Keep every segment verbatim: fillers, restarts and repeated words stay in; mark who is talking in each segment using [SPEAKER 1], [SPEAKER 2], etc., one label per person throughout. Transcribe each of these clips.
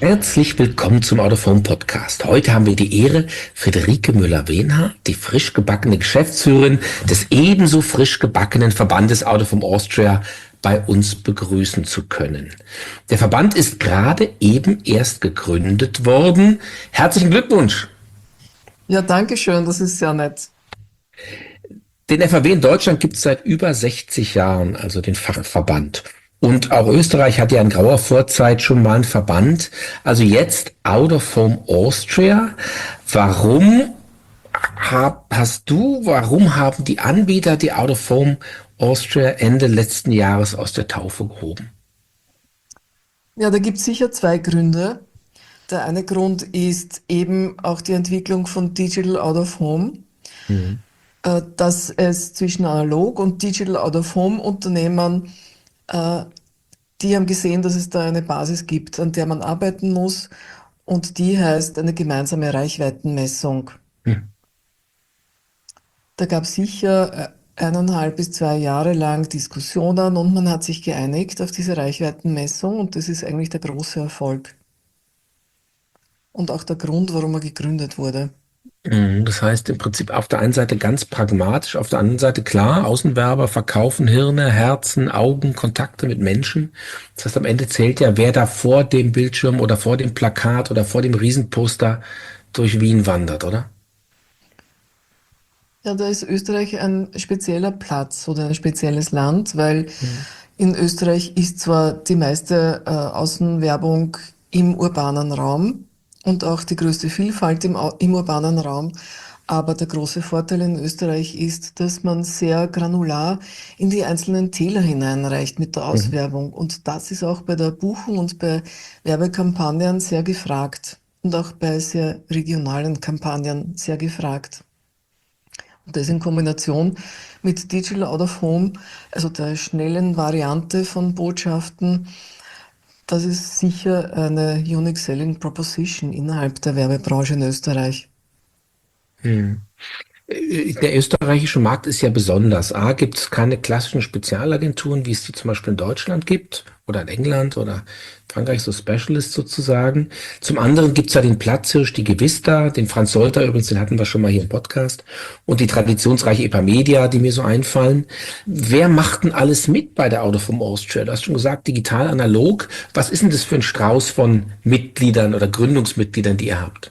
[SPEAKER 1] Herzlich willkommen zum Out of Home Podcast. Heute haben wir die Ehre, Friederike Müller-Wenhardt, die frisch gebackene Geschäftsführerin des ebenso frisch gebackenen Verbandes Out of Home Austria, bei uns begrüßen zu können. Der Verband ist gerade eben erst gegründet worden. Herzlichen Glückwunsch!
[SPEAKER 2] Ja, danke schön, das ist sehr nett.
[SPEAKER 1] Den F A W in Deutschland gibt es seit über sechzig Jahren, also den Fachverband. Und auch Österreich hat ja in grauer Vorzeit schon mal einen Verband. Also jetzt Out of Home Austria. Warum hab, hast du, warum haben die Anbieter die Out of Home Austria Ende letzten Jahres aus der Taufe gehoben?
[SPEAKER 2] Ja, da gibt es sicher zwei Gründe. Der eine Grund ist eben auch die Entwicklung von Digital Out of Home,
[SPEAKER 1] Mhm.
[SPEAKER 2] äh, dass es zwischen Analog und Digital Out of Home Unternehmen, äh, die haben gesehen, dass es da eine Basis gibt, an der man arbeiten muss, und die heißt eine gemeinsame Reichweitenmessung.
[SPEAKER 1] Mhm.
[SPEAKER 2] Da gab es sicher äh, eineinhalb bis zwei Jahre lang Diskussionen und man hat sich geeinigt auf diese Reichweitenmessung, und das ist eigentlich der große Erfolg und auch der Grund, warum er gegründet wurde.
[SPEAKER 1] Mhm. Das heißt im Prinzip auf der einen Seite ganz pragmatisch, auf der anderen Seite klar, Außenwerber verkaufen Hirne, Herzen, Augen, Kontakte mit Menschen. Das heißt, am Ende zählt ja, wer da vor dem Bildschirm oder vor dem Plakat oder vor dem Riesenposter durch Wien wandert, oder?
[SPEAKER 2] Ja, da ist Österreich ein spezieller Platz oder ein spezielles Land, weil
[SPEAKER 1] Mhm.
[SPEAKER 2] in Österreich ist zwar die meiste äh, Außenwerbung im urbanen Raum und auch die größte Vielfalt im, Au- im urbanen Raum, aber der große Vorteil in Österreich ist, dass man sehr granular in die einzelnen Täler hineinreicht mit der
[SPEAKER 1] Mhm.
[SPEAKER 2] Auswerbung, und das ist auch bei der Buchung und bei Werbekampagnen sehr gefragt und auch bei sehr regionalen Kampagnen sehr gefragt. Und das in Kombination mit Digital Out of Home, also der schnellen Variante von Botschaften, das ist sicher eine Unique Selling Proposition innerhalb der Werbebranche in Österreich.
[SPEAKER 1] Mhm. Äh, Der österreichische Markt ist ja besonders. A, gibt es keine klassischen Spezialagenturen, wie es die zum Beispiel in Deutschland gibt oder in England oder Frankreich, so Specialists sozusagen. Zum anderen gibt es ja den Platzhirsch, die Gewista, den Franz Solter übrigens, den hatten wir schon mal hier im Podcast, und die traditionsreiche Epamedia, die mir so einfallen. Wer macht denn alles mit bei der Out of Home Austria? Du hast schon gesagt, digital, analog. Was ist denn das für ein Strauß von Mitgliedern oder Gründungsmitgliedern, die ihr habt?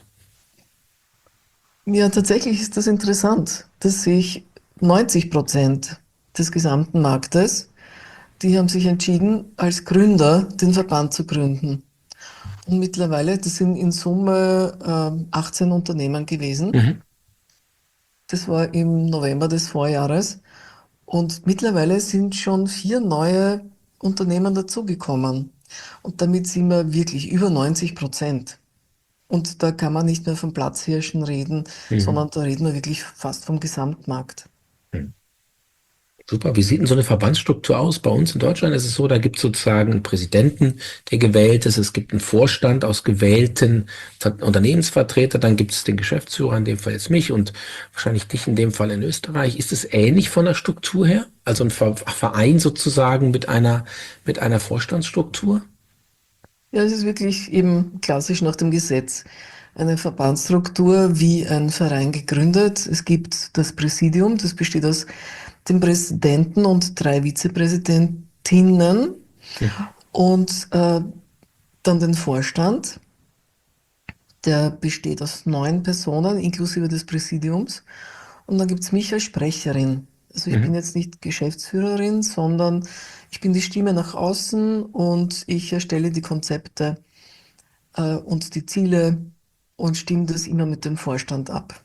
[SPEAKER 2] Ja, tatsächlich ist das interessant, dass sich neunzig Prozent des gesamten Marktes, die haben sich entschieden, als Gründer den Verband zu gründen. Und mittlerweile, das sind in Summe ähm, achtzehn Unternehmen gewesen.
[SPEAKER 1] Mhm.
[SPEAKER 2] Das war im November des Vorjahres. Und mittlerweile sind schon vier neue Unternehmen dazugekommen. Und damit sind wir wirklich über neunzig Prozent. Und da kann man nicht mehr von Platzhirschen reden,
[SPEAKER 1] Mhm.
[SPEAKER 2] sondern da reden wir wirklich fast vom Gesamtmarkt.
[SPEAKER 1] Mhm. Super. Wie sieht denn so eine Verbandsstruktur aus? Bei uns in Deutschland ist es so, da gibt es sozusagen einen Präsidenten, der gewählt ist. Es gibt einen Vorstand aus gewählten Ver Unternehmensvertretern. Dann gibt es den Geschäftsführer, in dem Fall jetzt mich und wahrscheinlich dich in dem Fall in Österreich. Ist es ähnlich von der Struktur her? Also ein Ver Verein sozusagen mit einer, mit einer Vorstandsstruktur?
[SPEAKER 2] Ja, es ist wirklich eben klassisch nach dem Gesetz eine Verbandsstruktur wie ein Verein gegründet. Es gibt das Präsidium, das besteht aus dem Präsidenten und drei Vizepräsidentinnen,
[SPEAKER 1] Mhm.
[SPEAKER 2] und äh, dann den Vorstand. Der besteht aus neun Personen inklusive des Präsidiums. Und dann gibt's mich als Sprecherin. Also ich bin
[SPEAKER 1] Mhm.
[SPEAKER 2] jetzt nicht Geschäftsführerin, sondern ich bin die Stimme nach außen, und ich erstelle die Konzepte äh, und die Ziele und stimme das immer mit dem Vorstand ab.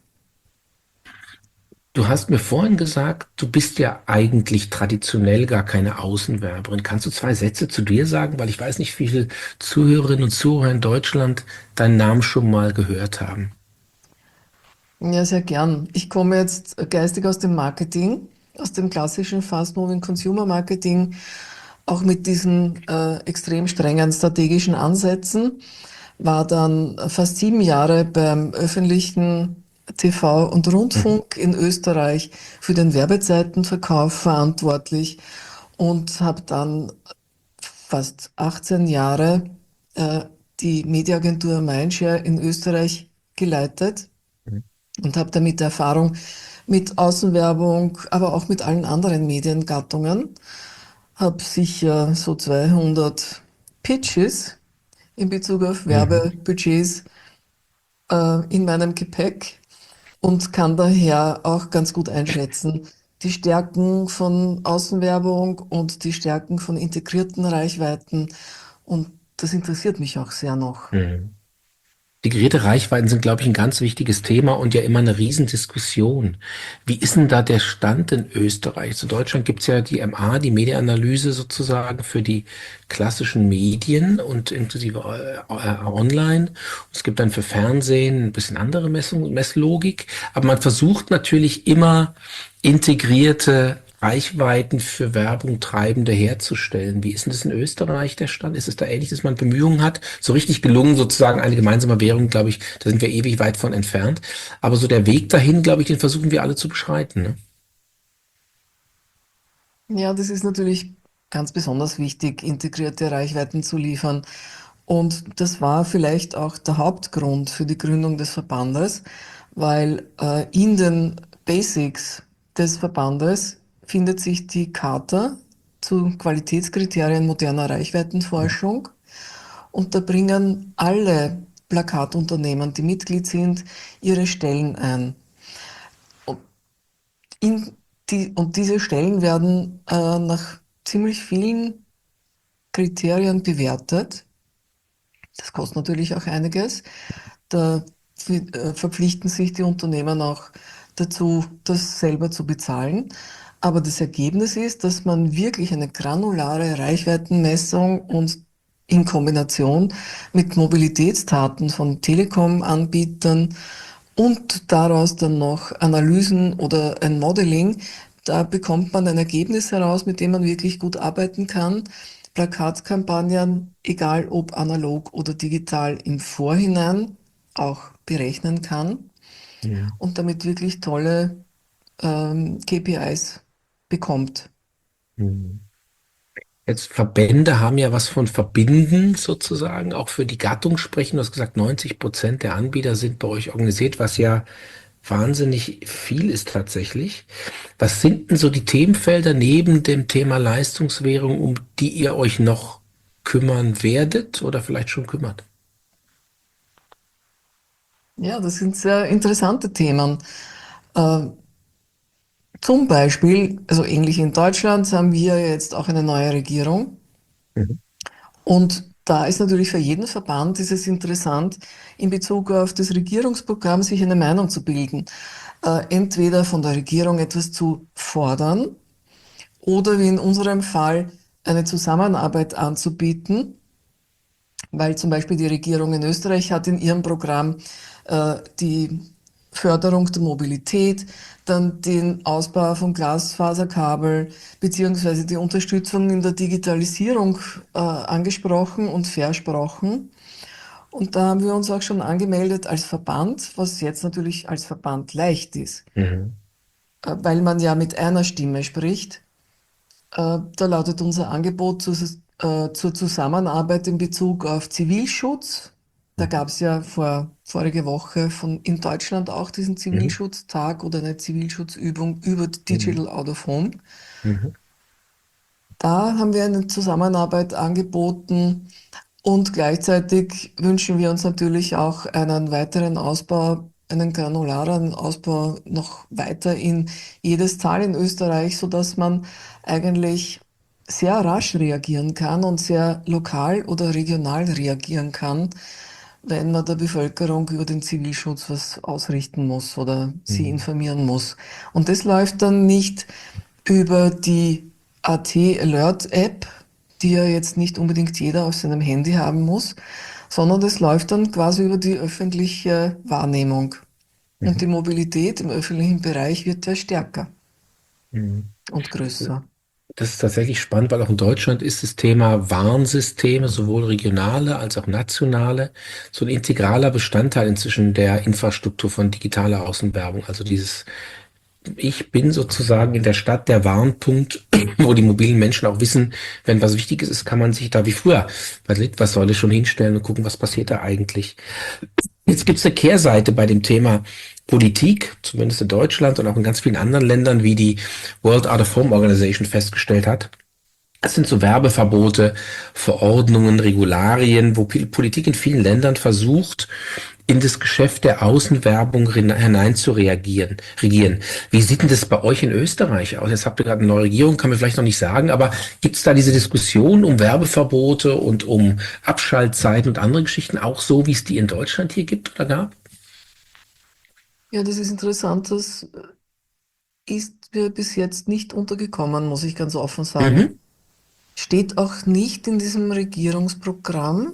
[SPEAKER 1] Du hast mir vorhin gesagt, du bist ja eigentlich traditionell gar keine Außenwerberin. Kannst du zwei Sätze zu dir sagen? Weil ich weiß nicht, wie viele Zuhörerinnen und Zuhörer in Deutschland deinen Namen schon mal gehört haben.
[SPEAKER 2] Ja, sehr gern. Ich komme jetzt geistig aus dem Marketing, aus dem klassischen Fast-Moving Consumer Marketing, auch mit diesen äh, extrem strengen strategischen Ansätzen, war dann fast sieben Jahre beim öffentlichen T V und
[SPEAKER 1] Mhm.
[SPEAKER 2] Rundfunk in Österreich für den Werbezeitenverkauf verantwortlich und habe dann fast achtzehn Jahre äh, die Mediaagentur Mindshare in Österreich geleitet
[SPEAKER 1] Mhm.
[SPEAKER 2] und habe damit Erfahrung mit Außenwerbung, aber auch mit allen anderen Mediengattungen. Habe sicher so zweihundert Pitches in Bezug auf
[SPEAKER 1] Mhm.
[SPEAKER 2] Werbebudgets äh, in meinem Gepäck und kann daher auch ganz gut einschätzen, die Stärken von Außenwerbung und die Stärken von integrierten Reichweiten. Und das interessiert mich auch sehr noch.
[SPEAKER 1] Mhm. Integrierte Reichweiten sind, glaube ich, ein ganz wichtiges Thema und ja immer eine Riesendiskussion. Wie ist denn da der Stand in Österreich? Zu Deutschland gibt es ja die M A, die Medienanalyse sozusagen für die klassischen Medien und inklusive äh, äh, online. Es gibt dann für Fernsehen ein bisschen andere Messung, Messlogik, aber man versucht natürlich immer integrierte Reichweiten für Werbung Treibende herzustellen. Wie ist denn das in Österreich der Stand? Ist es da ähnlich, dass man Bemühungen hat? So richtig gelungen, sozusagen eine gemeinsame Währung, glaube ich, da sind wir ewig weit von entfernt. Aber so der Weg dahin, glaube ich, den versuchen wir alle zu beschreiten. Ne?
[SPEAKER 2] Ja, das ist natürlich ganz besonders wichtig, integrierte Reichweiten zu liefern. Und das war vielleicht auch der Hauptgrund für die Gründung des Verbandes, weil äh, in den Basics des Verbandes findet sich die Charta zu Qualitätskriterien moderner Reichweitenforschung. Und da bringen alle Plakatunternehmen, die Mitglied sind, ihre Stellen ein. Und, in die, und diese Stellen werden äh, nach ziemlich vielen Kriterien bewertet. Das kostet natürlich auch einiges. Da äh, verpflichten sich die Unternehmen auch dazu, das selber zu bezahlen. Aber das Ergebnis ist, dass man wirklich eine granulare Reichweitenmessung und in Kombination mit Mobilitätsdaten von Telekom-Anbietern und daraus dann noch Analysen oder ein Modeling, da bekommt man ein Ergebnis heraus, mit dem man wirklich gut arbeiten kann. Plakatkampagnen, egal ob analog oder digital, im Vorhinein auch berechnen kann
[SPEAKER 1] Mhm.
[SPEAKER 2] und damit wirklich tolle ähm, K P Is bekommt.
[SPEAKER 1] Mhm. Jetzt Verbände haben ja was von Verbinden sozusagen, auch für die Gattung sprechen. Du hast gesagt, neunzig Prozent der Anbieter sind bei euch organisiert, was ja wahnsinnig viel ist tatsächlich. Was sind denn so die Themenfelder neben dem Thema Leistungswährung, um die ihr euch noch kümmern werdet oder vielleicht schon kümmert?
[SPEAKER 2] Ja, das sind sehr interessante Themen. Äh, Zum Beispiel, also ähnlich in Deutschland, haben wir jetzt auch eine neue Regierung.
[SPEAKER 1] Mhm.
[SPEAKER 2] Und da ist natürlich für jeden Verband ist es interessant, in Bezug auf das Regierungsprogramm sich eine Meinung zu bilden. Äh, entweder von der Regierung etwas zu fordern oder wie in unserem Fall eine Zusammenarbeit anzubieten, weil zum Beispiel die Regierung in Österreich hat in ihrem Programm äh, die Förderung der Mobilität, dann den Ausbau von Glasfaserkabel beziehungsweise die Unterstützung in der Digitalisierung äh, angesprochen und versprochen. Und da haben wir uns auch schon angemeldet als Verband, was jetzt natürlich als Verband leicht ist,
[SPEAKER 1] Mhm.
[SPEAKER 2] äh, weil man ja mit einer Stimme spricht. Äh, Da lautet unser Angebot zur, äh, zur Zusammenarbeit in Bezug auf Zivilschutz. Da
[SPEAKER 1] Mhm.
[SPEAKER 2] gab es ja vor, vorige Woche von, in Deutschland auch diesen
[SPEAKER 1] Mhm.
[SPEAKER 2] Zivilschutztag oder eine Zivilschutzübung über
[SPEAKER 1] Mhm.
[SPEAKER 2] Digital Out of Home.
[SPEAKER 1] Mhm.
[SPEAKER 2] Da haben wir eine Zusammenarbeit angeboten und gleichzeitig wünschen wir uns natürlich auch einen weiteren Ausbau, einen granularen Ausbau noch weiter in jedes Tal in Österreich, sodass man eigentlich sehr rasch reagieren kann und sehr lokal oder regional reagieren kann, wenn man der Bevölkerung über den Zivilschutz was ausrichten muss oder sie
[SPEAKER 1] Mhm.
[SPEAKER 2] informieren muss. Und das läuft dann nicht über die A T Alert App, die ja jetzt nicht unbedingt jeder auf seinem Handy haben muss, sondern das läuft dann quasi über die öffentliche Wahrnehmung. Und
[SPEAKER 1] Mhm.
[SPEAKER 2] die Mobilität im öffentlichen Bereich wird ja stärker
[SPEAKER 1] Mhm.
[SPEAKER 2] und größer.
[SPEAKER 1] Das ist tatsächlich spannend, weil auch in Deutschland ist das Thema Warnsysteme, sowohl regionale als auch nationale, so ein integraler Bestandteil inzwischen der Infrastruktur von digitaler Außenwerbung. Also dieses ich bin sozusagen in der Stadt der Warnpunkt, wo die mobilen Menschen auch wissen, wenn was Wichtiges ist, kann man sich da wie früher bei der Litfaßsäule schon hinstellen und gucken, was passiert da eigentlich. Jetzt gibt es eine Kehrseite bei dem Thema Politik, zumindest in Deutschland und auch in ganz vielen anderen Ländern, wie die World Out of Home Organization festgestellt hat. Es sind so Werbeverbote, Verordnungen, Regularien, wo Politik in vielen Ländern versucht, in das Geschäft der Außenwerbung hinein zu reagieren, regieren. Wie sieht denn das bei euch in Österreich aus? Jetzt habt ihr gerade eine neue Regierung, kann man vielleicht noch nicht sagen, aber gibt es da diese Diskussion um Werbeverbote und um Abschaltzeiten und andere Geschichten auch so, wie es die in Deutschland hier gibt oder gab?
[SPEAKER 2] Ja, das ist interessant. Das ist mir bis jetzt nicht untergekommen, muss ich ganz offen sagen.
[SPEAKER 1] Mhm.
[SPEAKER 2] Steht auch nicht in diesem Regierungsprogramm,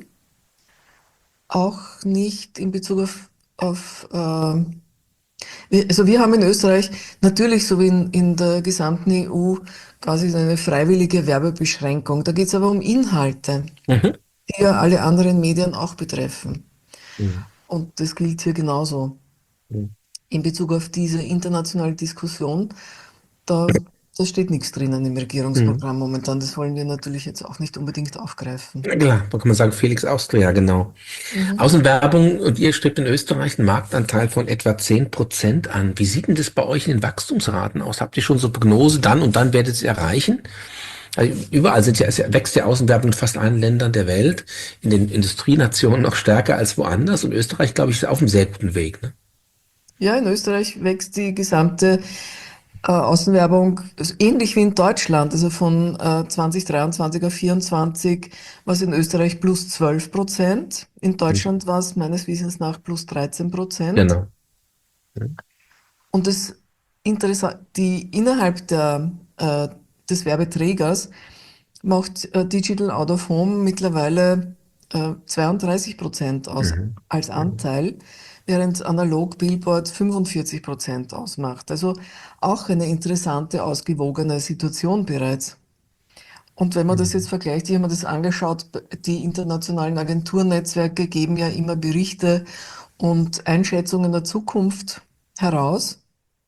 [SPEAKER 2] auch nicht in Bezug auf, auf äh, wir- also wir haben in Österreich natürlich so wie in, in der gesamten E U quasi so eine freiwillige Werbebeschränkung. Da geht es aber um Inhalte,
[SPEAKER 1] Mhm.
[SPEAKER 2] die ja alle anderen Medien auch betreffen.
[SPEAKER 1] Mhm.
[SPEAKER 2] Und das gilt hier genauso.
[SPEAKER 1] Mhm.
[SPEAKER 2] In Bezug auf diese internationale Diskussion, da, da steht nichts drinnen im
[SPEAKER 1] Mhm.
[SPEAKER 2] Regierungsprogramm momentan. Das wollen wir natürlich jetzt auch nicht unbedingt aufgreifen.
[SPEAKER 1] Ja, klar, da kann man sagen, Felix Austria, genau.
[SPEAKER 2] Mhm.
[SPEAKER 1] Außenwerbung und ihr strebt in Österreich einen Marktanteil von etwa zehn Prozent an. Wie sieht denn das bei euch in den Wachstumsraten aus? Habt ihr schon so Prognose, dann und dann werdet ihr es erreichen? Also überall sind ja, es wächst ja Außenwerbung in fast allen Ländern der Welt, in den Industrienationen noch stärker als woanders und Österreich, glaube ich, ist auf einem sehr guten Weg. Ne?
[SPEAKER 2] Ja, in Österreich wächst die gesamte äh, Außenwerbung also ähnlich wie in Deutschland. Also von äh, zwanzig dreiundzwanzig auf vierundzwanzig war es in Österreich plus zwölf Prozent. In
[SPEAKER 1] Mhm.
[SPEAKER 2] Deutschland war es meines Wissens nach plus dreizehn Prozent.
[SPEAKER 1] Genau. Mhm.
[SPEAKER 2] Und das Interessant, die innerhalb der, äh, des Werbeträgers macht äh, Digital Out of Home mittlerweile äh, zweiunddreißig Prozent aus
[SPEAKER 1] Mhm.
[SPEAKER 2] als
[SPEAKER 1] Mhm.
[SPEAKER 2] Anteil, während analog Billboard fünfundvierzig Prozent ausmacht. Also auch eine interessante, ausgewogene Situation bereits. Und wenn man das jetzt
[SPEAKER 1] Mhm.
[SPEAKER 2] vergleicht, ich habe mir das angeschaut, die internationalen Agenturnetzwerke geben ja immer Berichte und Einschätzungen der Zukunft heraus.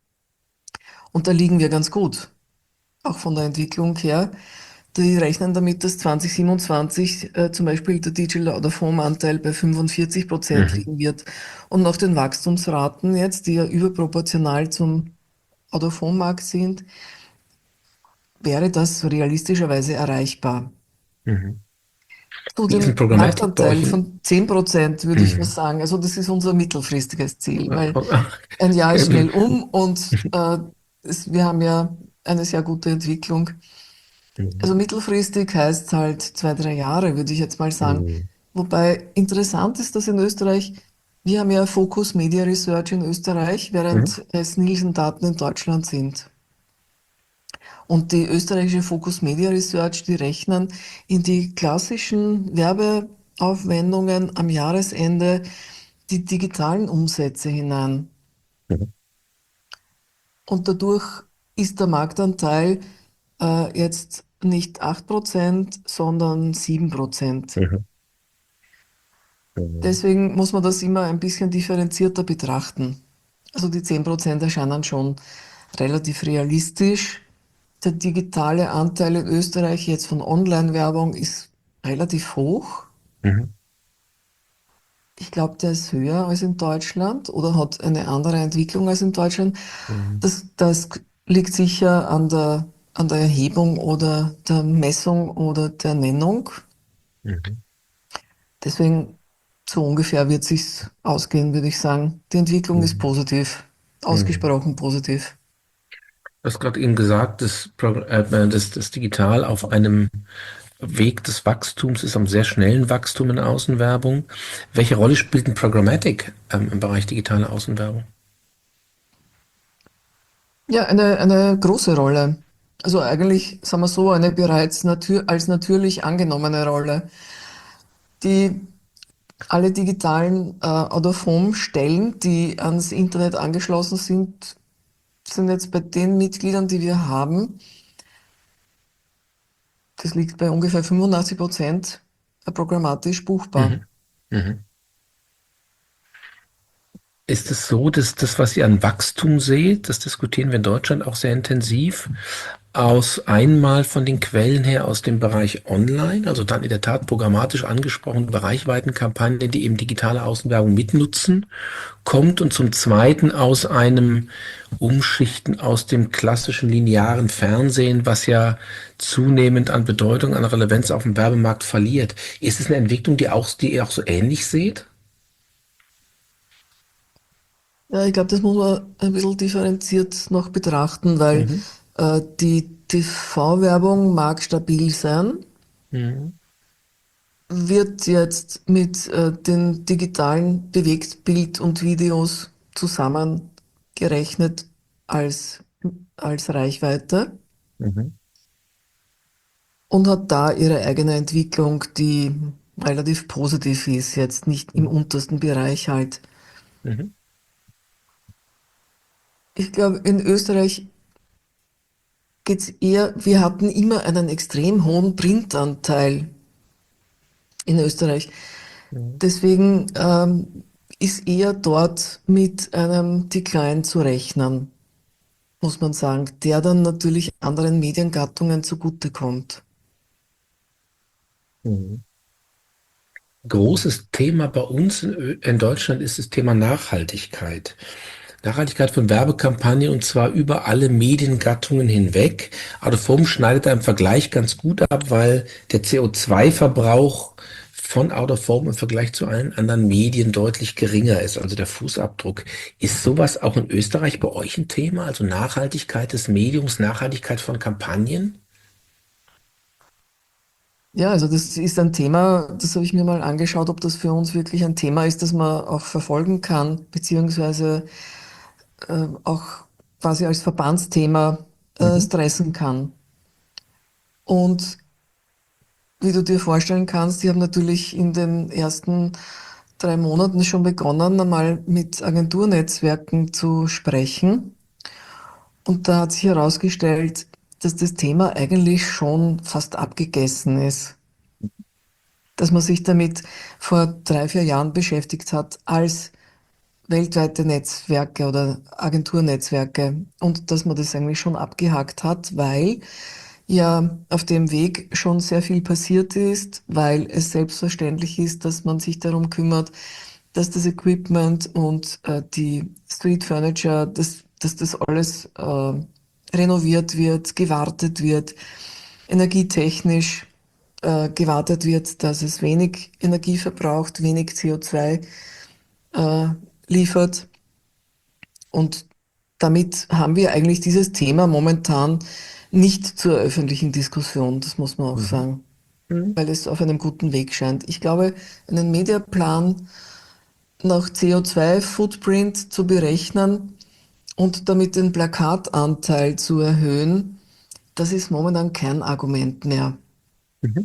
[SPEAKER 2] Und da liegen wir ganz gut, auch von der Entwicklung her. Die rechnen damit, dass zwanzig siebenundzwanzig äh, zum Beispiel der Digital Out of Home Anteil bei fünfundvierzig Prozent
[SPEAKER 1] Mhm.
[SPEAKER 2] liegen wird. Und nach den Wachstumsraten jetzt, die ja überproportional zum Out of Home Markt sind, wäre das realistischerweise erreichbar.
[SPEAKER 1] Mhm.
[SPEAKER 2] Zu
[SPEAKER 1] Wie ist ein
[SPEAKER 2] dem
[SPEAKER 1] Programmatic bei euch?
[SPEAKER 2] Marktanteil
[SPEAKER 1] In,
[SPEAKER 2] von zehn Prozent würde ich was
[SPEAKER 1] mhm.
[SPEAKER 2] sagen. Also das ist unser mittelfristiges Ziel, weil ein Jahr ist schnell um und äh, es, wir haben ja eine sehr gute Entwicklung. Also
[SPEAKER 1] Mhm.
[SPEAKER 2] mittelfristig heißt halt zwei, drei Jahre, würde ich jetzt mal sagen.
[SPEAKER 1] Mhm.
[SPEAKER 2] Wobei interessant ist, dass in Österreich, wir haben ja Focus Media Research in Österreich,
[SPEAKER 1] Mhm.
[SPEAKER 2] während es Nielsen-Daten in Deutschland sind. Und die österreichische Focus Media Research, die rechnen in die klassischen Werbeaufwendungen am Jahresende die digitalen Umsätze hinein.
[SPEAKER 1] Mhm.
[SPEAKER 2] Und dadurch ist der Marktanteil äh, jetzt nicht acht Prozent, sondern sieben Prozent.
[SPEAKER 1] Mhm. Mhm.
[SPEAKER 2] Deswegen muss man das immer ein bisschen differenzierter betrachten. Also die zehn Prozent erscheinen schon relativ realistisch. Der digitale Anteil in Österreich jetzt von Online-Werbung ist relativ hoch.
[SPEAKER 1] Mhm.
[SPEAKER 2] Ich glaube, der ist höher als in Deutschland oder hat eine andere Entwicklung als in Deutschland.
[SPEAKER 1] Mhm.
[SPEAKER 2] Das, das liegt sicher an der, an der Erhebung oder der Messung oder der Nennung.
[SPEAKER 1] Mhm.
[SPEAKER 2] Deswegen so ungefähr wird sich's ausgehen, würde ich sagen. Die Entwicklung ist
[SPEAKER 1] Mhm.
[SPEAKER 2] positiv,
[SPEAKER 1] Mhm.
[SPEAKER 2] ausgesprochen positiv.
[SPEAKER 1] Du hast gerade eben gesagt, dass, Pro- äh, dass das Digital auf einem Weg des Wachstums ist, am sehr schnellen Wachstum in Außenwerbung. Welche Rolle spielt ein Programmatic ähm, im Bereich digitale Außenwerbung?
[SPEAKER 2] Ja, eine, eine große Rolle. Also eigentlich, sagen wir so, eine bereits natür als natürlich angenommene Rolle. Die alle digitalen äh, Out-of-Home-Stellen, die ans Internet angeschlossen sind, sind jetzt bei den Mitgliedern, die wir haben, das liegt bei ungefähr fünfundachtzig Prozent programmatisch buchbar.
[SPEAKER 1] Mhm. Mhm. Ist es so, dass das, was ihr an Wachstum seht, das diskutieren wir in Deutschland auch sehr intensiv, aus einmal von den Quellen her aus dem Bereich Online, also dann in der Tat programmatisch angesprochen, Reichweitenkampagnen, die eben digitale Außenwerbung mitnutzen, kommt und zum Zweiten aus einem Umschichten aus dem klassischen linearen Fernsehen, was ja zunehmend an Bedeutung, an Relevanz auf dem Werbemarkt verliert. Ist es eine Entwicklung, die auch, die ihr auch so ähnlich seht?
[SPEAKER 2] Ja, ich glaube, das muss man ein bisschen differenziert noch betrachten, weil
[SPEAKER 1] Mhm.
[SPEAKER 2] äh, die T V-Werbung mag stabil sein,
[SPEAKER 1] Mhm.
[SPEAKER 2] wird jetzt mit äh, den digitalen Bewegtbild und Videos zusammengerechnet als, als Reichweite
[SPEAKER 1] Mhm.
[SPEAKER 2] und hat da ihre eigene Entwicklung, die relativ positiv ist, jetzt nicht im untersten Bereich halt.
[SPEAKER 1] Mhm.
[SPEAKER 2] Ich glaube, in Österreich geht's eher, wir hatten immer einen extrem hohen Printanteil in Österreich.
[SPEAKER 1] Mhm.
[SPEAKER 2] Deswegen ähm, ist eher dort mit einem Decline zu rechnen, muss man sagen, der dann natürlich anderen Mediengattungen zugutekommt.
[SPEAKER 1] Mhm. Großes Thema bei uns in, Ö- in Deutschland ist das Thema Nachhaltigkeit. Nachhaltigkeit von Werbekampagnen und zwar über alle Mediengattungen hinweg. Out of Home schneidet da im Vergleich ganz gut ab, weil der C O zwei Verbrauch von Out of Home im Vergleich zu allen anderen Medien deutlich geringer ist, also der Fußabdruck. Ist sowas auch in Österreich bei euch ein Thema? Also Nachhaltigkeit des Mediums, Nachhaltigkeit von Kampagnen?
[SPEAKER 2] Ja, also das ist ein Thema, das habe ich mir mal angeschaut, ob das für uns wirklich ein Thema ist, das man auch verfolgen kann, beziehungsweise äh, auch quasi als Verbandsthema äh,
[SPEAKER 1] Mhm.
[SPEAKER 2] stressen kann. Und wie du dir vorstellen kannst, die haben natürlich in den ersten drei Monaten schon begonnen, einmal mit Agenturnetzwerken zu sprechen. Und da hat sich herausgestellt, dass das Thema eigentlich schon fast abgegessen ist. Dass man sich damit vor drei, vier Jahren beschäftigt hat als weltweite Netzwerke oder Agenturnetzwerke und dass man das eigentlich schon abgehakt hat, weil ja auf dem Weg schon sehr viel passiert ist, weil es selbstverständlich ist, dass man sich darum kümmert, dass das Equipment und äh, die Street Furniture, dass, dass das alles äh, renoviert wird, gewartet wird, energietechnisch äh, gewartet wird, dass es wenig Energie verbraucht, wenig C O zwei äh, liefert. Und damit haben wir eigentlich dieses Thema momentan nicht zur öffentlichen Diskussion, das muss man auch
[SPEAKER 1] Mhm.
[SPEAKER 2] sagen,
[SPEAKER 1] Mhm.
[SPEAKER 2] weil es auf einem guten Weg scheint. Ich glaube, einen Mediaplan nach C O zwei Footprint zu berechnen und damit den Plakatanteil zu erhöhen, das ist momentan kein Argument mehr.
[SPEAKER 1] Mhm.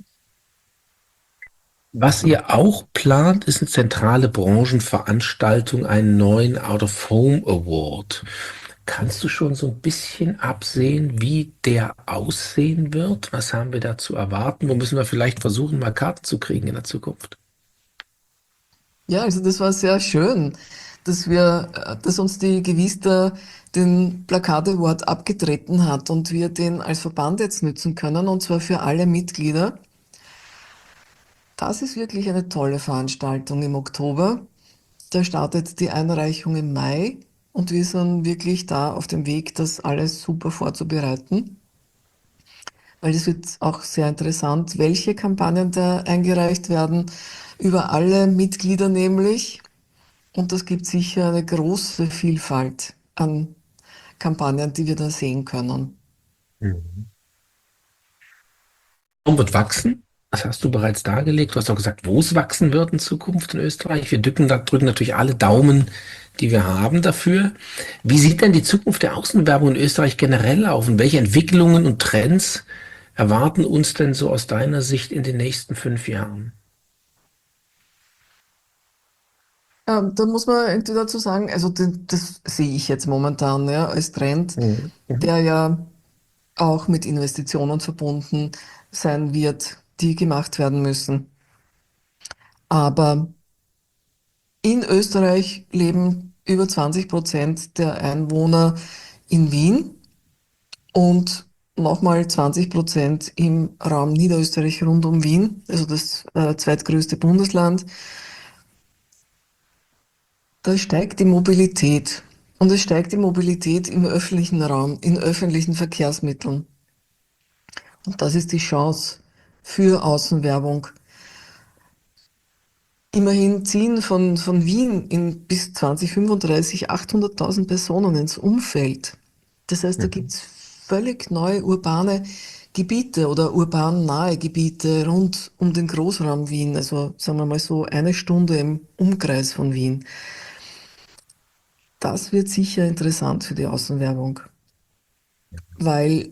[SPEAKER 1] Was ihr auch plant, ist eine zentrale Branchenveranstaltung, einen neuen Out-of-Home Award. Kannst du schon so ein bisschen absehen, wie der aussehen wird? Was haben wir da zu erwarten? Wo müssen wir vielleicht versuchen, mal Karten zu kriegen in der Zukunft?
[SPEAKER 2] Ja, also das war sehr schön, dass wir, äh, dass uns die Gewister den Plakat Award abgetreten hat und wir den als Verband jetzt nützen können, und zwar für alle Mitglieder. Das ist wirklich eine tolle Veranstaltung im Oktober. Da startet die Einreichung im Mai und wir sind wirklich da auf dem Weg, das alles super vorzubereiten, weil es wird auch sehr interessant, welche Kampagnen da eingereicht werden, über alle Mitglieder nämlich. Und das gibt sicher eine große Vielfalt an Kampagnen, die wir da sehen können.
[SPEAKER 1] Mhm. Und wird wachsen? Das hast du bereits dargelegt. Du hast auch gesagt, wo es wachsen wird in Zukunft in Österreich. Wir drücken, da drücken natürlich alle Daumen, die wir haben dafür. Wie sieht denn die Zukunft der Außenwerbung in Österreich generell auf und welche Entwicklungen und Trends erwarten uns denn so aus deiner Sicht in den nächsten fünf Jahren?
[SPEAKER 2] Ähm, da muss man entweder dazu sagen, also das, das sehe ich jetzt momentan ja, als Trend,
[SPEAKER 1] Mhm. Mhm.
[SPEAKER 2] der ja auch mit Investitionen verbunden sein wird, die gemacht werden müssen. Aber in Österreich leben über zwanzig Prozent der Einwohner in Wien und nochmal zwanzig Prozent im Raum Niederösterreich rund um Wien, also das äh, zweitgrößte Bundesland. Da steigt die Mobilität. Und es steigt die Mobilität im öffentlichen Raum, in öffentlichen Verkehrsmitteln. Und das ist die Chance für Außenwerbung. Immerhin ziehen von, von Wien in bis zwanzig fünfunddreißig achthunderttausend Personen ins Umfeld. Das heißt, da
[SPEAKER 1] Mhm.
[SPEAKER 2] gibt's völlig neue urbane Gebiete oder urban nahe Gebiete rund um den Großraum Wien. Also sagen wir mal so eine Stunde im Umkreis von Wien. Das wird sicher interessant für die Außenwerbung, weil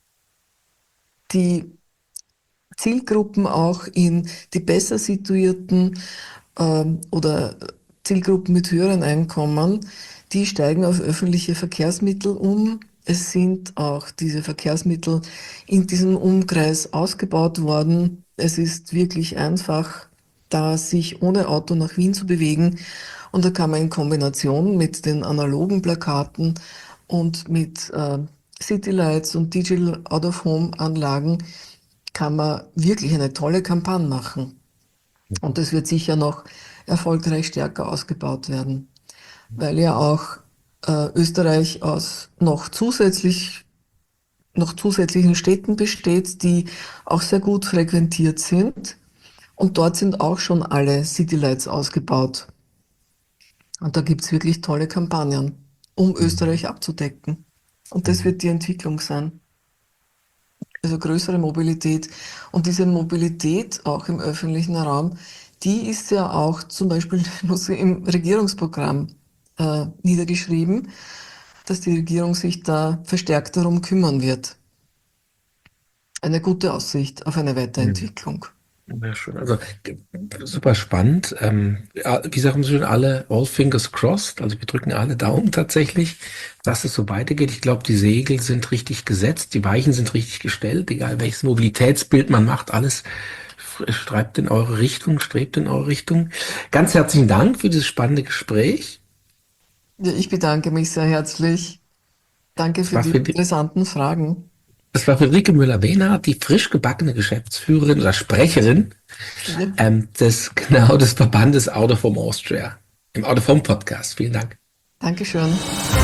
[SPEAKER 2] die Zielgruppen auch in die besser situierten ähm, oder Zielgruppen mit höheren Einkommen, die steigen auf öffentliche Verkehrsmittel um. Es sind auch diese Verkehrsmittel in diesem Umkreis ausgebaut worden. Es ist wirklich einfach, da sich ohne Auto nach Wien zu bewegen. Und da kann man in Kombination mit den analogen Plakaten und mit äh, Citylights und Digital Out-of-Home-Anlagen kann man wirklich eine tolle Kampagne machen. Und das wird sicher noch erfolgreich stärker ausgebaut werden, weil ja auch äh, Österreich aus noch zusätzlich noch zusätzlichen Städten besteht, die auch sehr gut frequentiert sind. Und dort sind auch schon alle Citylights ausgebaut. Und da gibt's wirklich tolle Kampagnen, um
[SPEAKER 1] Mhm.
[SPEAKER 2] Österreich abzudecken. Und das
[SPEAKER 1] Mhm.
[SPEAKER 2] wird die Entwicklung sein. Also größere Mobilität. Und diese Mobilität auch im öffentlichen Raum, die ist ja auch zum Beispiel im Regierungsprogramm äh, niedergeschrieben, dass die Regierung sich da verstärkt darum kümmern wird. Eine gute Aussicht auf eine
[SPEAKER 1] Mhm.
[SPEAKER 2] Weiterentwicklung.
[SPEAKER 1] Ja, schön. Also g- super spannend. Ähm, ja, wie sagen Sie schon alle, all fingers crossed. Also wir drücken alle Daumen tatsächlich, dass es so weitergeht. Ich glaube, die Segel sind richtig gesetzt, die Weichen sind richtig gestellt, egal welches Mobilitätsbild man macht, alles f- streibt in eure Richtung, strebt in eure Richtung. Ganz herzlichen Dank für dieses spannende Gespräch.
[SPEAKER 2] Ja, ich bedanke mich sehr herzlich. Danke
[SPEAKER 1] Es
[SPEAKER 2] für
[SPEAKER 1] war
[SPEAKER 2] die
[SPEAKER 1] für die,
[SPEAKER 2] interessanten Fragen.
[SPEAKER 1] es war Friederike Müller-Wehner, die frisch gebackene Geschäftsführerin oder Sprecherin
[SPEAKER 2] Ja,
[SPEAKER 1] ähm, des genau des Verbandes Out of Home Austria im Out of Home Podcast. Vielen Dank.
[SPEAKER 2] Dankeschön.